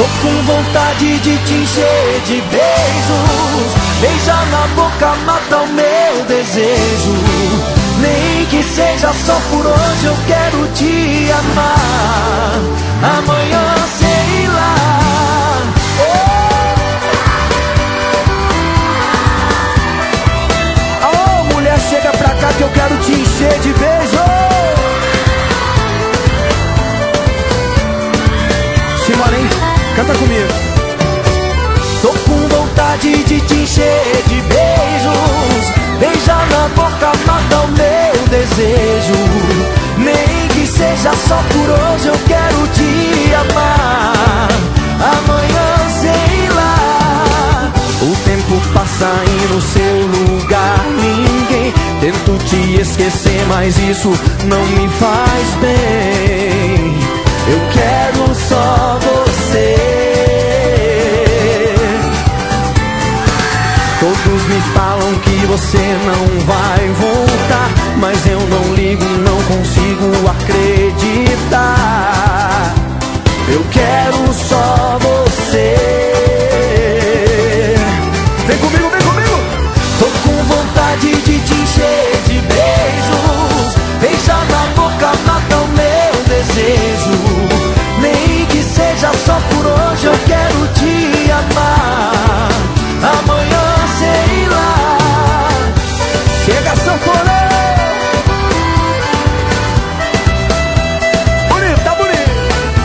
com vontade de te encher de beijos. Beijar na boca mata o meu desejo. Nem que seja só por hoje, eu quero te amar. Amanhã sei lá. Oh, mulher, chega pra cá que eu quero te encher de beijo. Simbora, hein? Canta comigo. Tô com vontade de te encher de beijos. Beijar na boca mata o meu desejo. Nem que seja só por hoje, eu quero te amar. Amanhã sei lá. O tempo passa e no seu lugar ninguém. Tento te esquecer, mas isso não me faz bem. Eu quero só você. Todos me falam que você não vai voltar, mas eu não ligo, não consigo acreditar. Eu quero só você. Vem comigo, vem comigo. Tô com vontade de te encher de beijos. Beijar na boca mata o meu desejo. Nem que seja só por hoje, eu quero te amar. Amanhã sei lá. Chega, sanfoneiro. Bonito, tá bonito.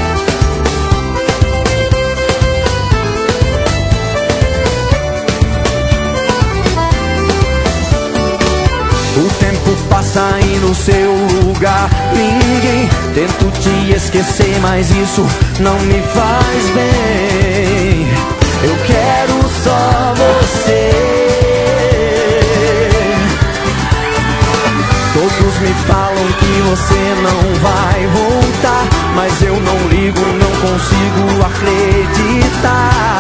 O tempo passa e no seu lugar ninguém. Tento te esquecer, mas isso não me faz bem. Eu quero só você. Todos me falam que você não vai voltar, mas eu não ligo, não consigo acreditar.